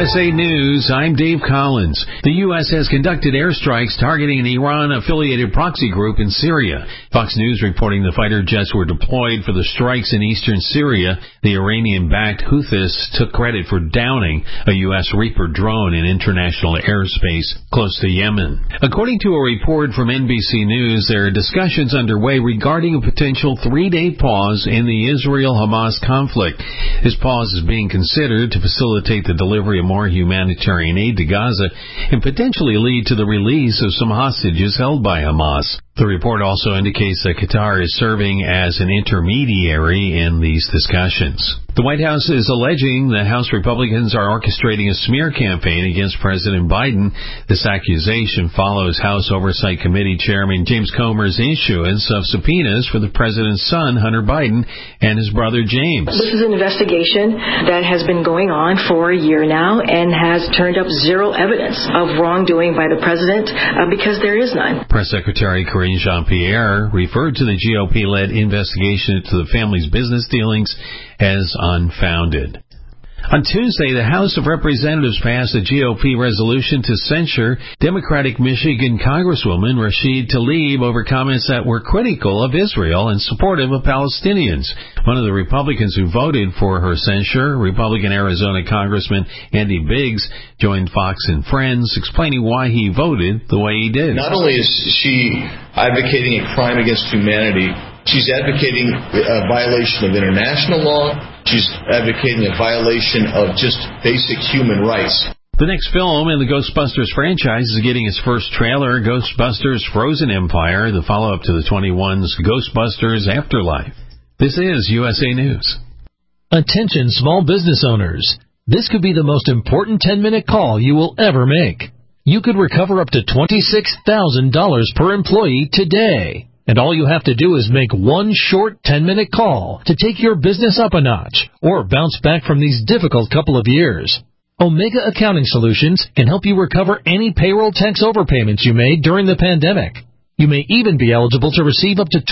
USA News, I'm Dave Collins. The U.S. has conducted airstrikes targeting an Iran-affiliated proxy group in Syria. Fox News reporting the fighter jets were deployed for the strikes in eastern Syria. The Iranian-backed Houthis took credit for downing a U.S. Reaper drone in international airspace close to Yemen. According to a report from NBC News, there are discussions underway regarding a potential 3-day pause in the Israel-Hamas conflict. This pause is being considered to facilitate the delivery of more humanitarian aid to Gaza and potentially lead to the release of some hostages held by Hamas. The report also indicates that Qatar is serving as an intermediary in these discussions. The White House is alleging that House Republicans are orchestrating a smear campaign against President Biden. This accusation follows House Oversight Committee Chairman James Comer's issuance of subpoenas for the president's son, Hunter Biden, and his brother James. This is an investigation that has been going on for a year now and has turned up zero evidence of wrongdoing by the president because there is none. Press Secretary Karine Jean-Pierre referred to the GOP-led investigation into the family's business dealings as unfounded. On Tuesday, the House of Representatives passed a GOP resolution to censure Democratic Michigan Congresswoman Rashid Tlaib over comments that were critical of Israel and supportive of Palestinians. One of the Republicans who voted for her censure, Republican Arizona Congressman Andy Biggs, joined Fox and Friends, explaining why he voted the way he did. Not only is she advocating a crime against humanity, she's advocating a violation of international law. She's advocating a violation of just basic human rights. The next film in the Ghostbusters franchise is getting its first trailer, Ghostbusters Frozen Empire, the follow-up to the 21's Ghostbusters Afterlife. This is USA News. Attention small business owners. This could be the most important 10-minute call you will ever make. You could recover up to $26,000 per employee today. And all you have to do is make one short 10-minute call to take your business up a notch or bounce back from these difficult couple of years. Omega Accounting Solutions can help you recover any payroll tax overpayments you made during the pandemic. You may even be eligible to receive up to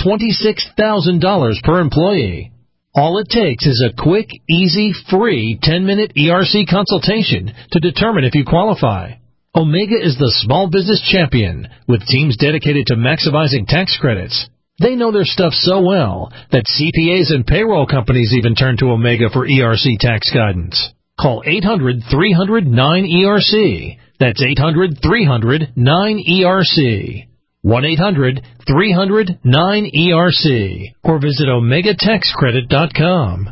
$26,000 per employee. All it takes is a quick, easy, free 10-minute ERC consultation to determine if you qualify. Omega is the small business champion with teams dedicated to maximizing tax credits. They know their stuff so well that CPAs and payroll companies even turn to Omega for ERC tax guidance. Call 800-300-9ERC. That's 800-300-9ERC. 1-800-300-9ERC. Or visit OmegaTaxCredit.com.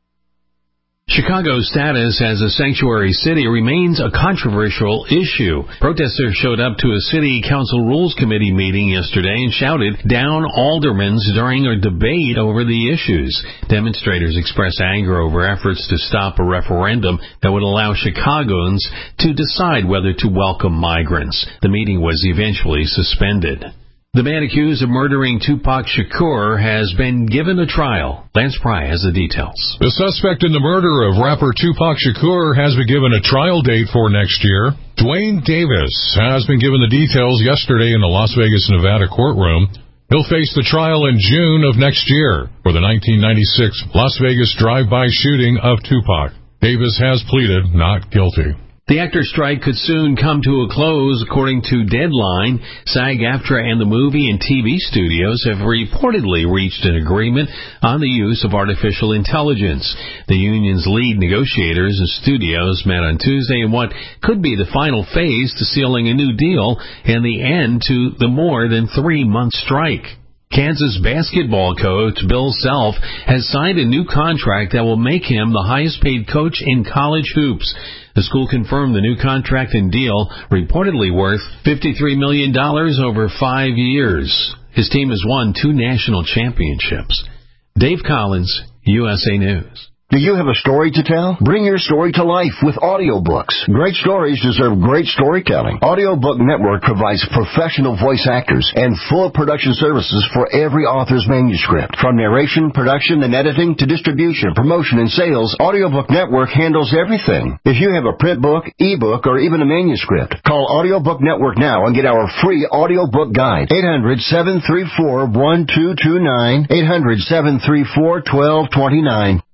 Chicago's status as a sanctuary city remains a controversial issue. Protesters showed up to a city council rules committee meeting yesterday and shouted down aldermen during a debate over the issues. Demonstrators expressed anger over efforts to stop a referendum that would allow Chicagoans to decide whether to welcome migrants. The meeting was eventually suspended. The man accused of murdering Tupac Shakur has been given a trial. Lance Pry has the details. The suspect in the murder of rapper Tupac Shakur has been given a trial date for next year. Dwayne Davis has been given the details yesterday in the Las Vegas, Nevada courtroom. He'll face the trial in June of next year for the 1996 Las Vegas drive-by shooting of Tupac. Davis has pleaded not guilty. The actor strike could soon come to a close, according to Deadline. SAG-AFTRA and the movie and TV studios have reportedly reached an agreement on the use of artificial intelligence. The union's lead negotiators and studios met on Tuesday in what could be the final phase to sealing a new deal and the end to the more than 3-month strike. Kansas basketball coach Bill Self has signed a new contract that will make him the highest-paid coach in college hoops. The school confirmed the new contract and deal, reportedly worth $53 million over 5 years. His team has won 2 national championships. Dave Collins, USA News. Do you have a story to tell? Bring your story to life with audiobooks. Great stories deserve great storytelling. Audiobook Network provides professional voice actors and full production services for every author's manuscript. From narration, production, and editing to distribution, promotion, and sales, Audiobook Network handles everything. If you have a print book, ebook, or even a manuscript, call Audiobook Network now and get our free audiobook guide. 800-734-1229. 800-734-1229.